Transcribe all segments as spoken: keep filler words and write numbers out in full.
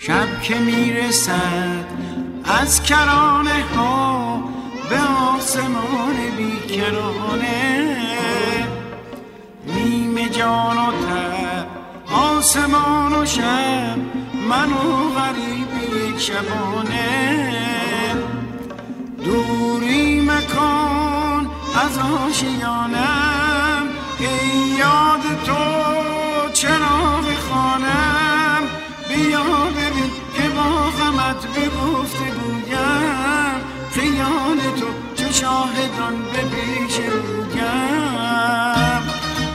شب که میرسد از کرانه ها به آسمان بیکرانه، نیمه جان و تب آسمان و شب، من و غریب یک شبانه. دوری مکان از آشیانم، ای یاد تو چراغ خانم. بیا ببین که با غمت به گفتگویم، خیال تو چو شاهدان به پیش رویم.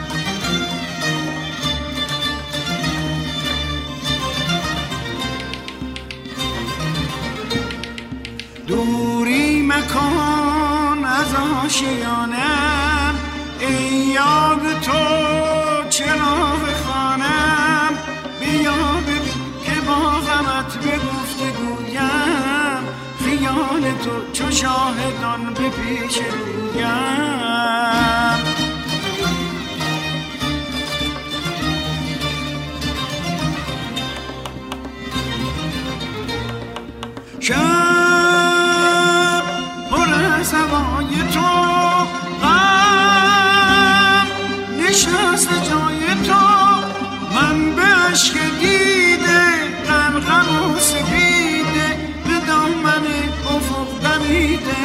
دوری مکان از آشیانم، ای یاد تو چراغ خانم. بیا ببین که با غمت به گفتگویم، خیال تو چو شاهدان به پیش رویم. شب پر از هوای تو، غم نشست جای تو، من به عشق دیده غرقم و سپیده، به دامن افق دمیده.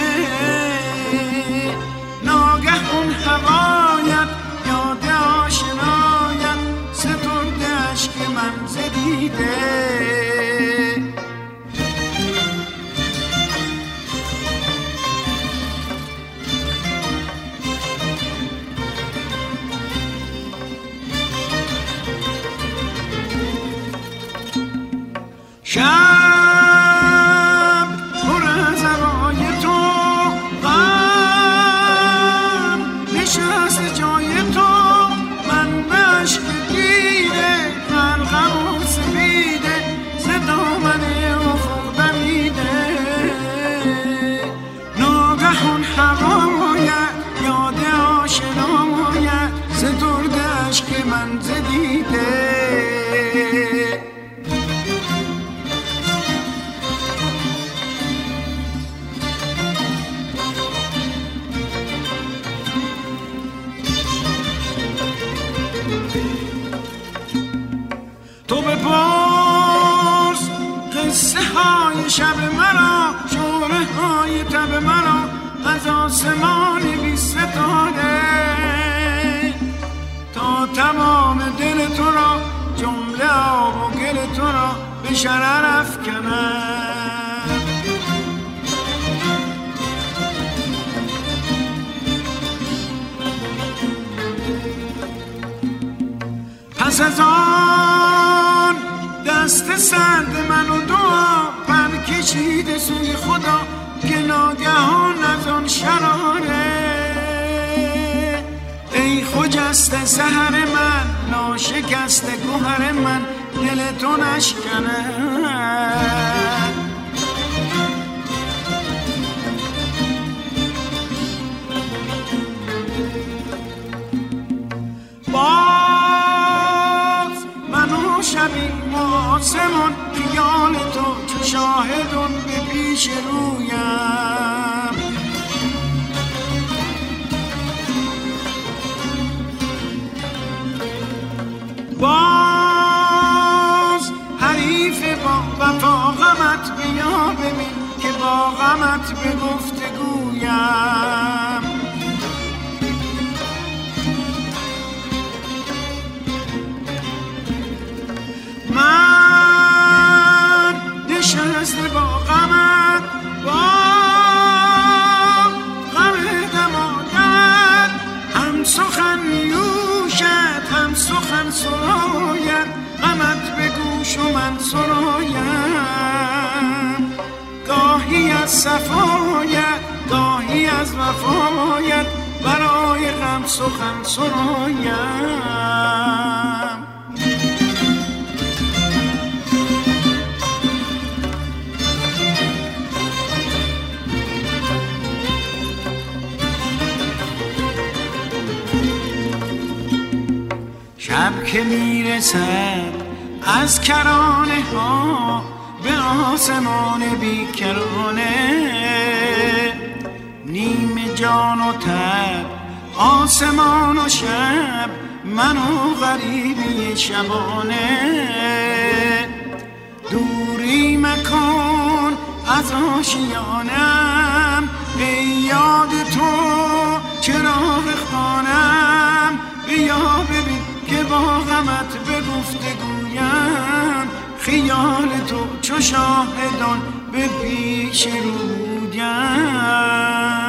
ناگه اون هوایت یاد آشنایت، سترده عشق من زدیده. شب پر از هوای تو، غم نشست جای تو، من به عشق دیده غرقم و سپیده، ز دامن افق دمیده. ناگه اون هوایت یاد آشنایت، سترده عشق من زدیده. تو بپرس قصه های شب مرا، شوره های تب مرا از آسمان بی ستاره، تا تمام دل تو را جمله آب و گل تو را به شرر افکنم. پس از آن دست سرد من و دعا پر کشیده سوی خدا، که ناگهان از آن شراره. ای خجسته سحر من، ناشکسته گوهر من، دل تو نشکنه. شبی آسمان، خیال تو چو شاهدون به پیش رویم. باز حریف با وفا غمت، بیا ببین که با غمت به گفتگویم. من نشسته با غمت، با غم دمادت، هم سخن نیوشد هم سخن سراید، غمت به گوش و من سرایم. گاهی از صفایت گاهی از وفایت، برای غم سخن سرایم. شب که میرسد از کرانه ها به آسمان بیکرانه. نیمه جان و تب آسمان و شب، من و غریبی شبانه. دوری مکن از آشیانم، ای یاد تو چراغ خانم. بیا ببین که با غمت به گفتگویم، خیال تو چو شاهدان به پیش رویم.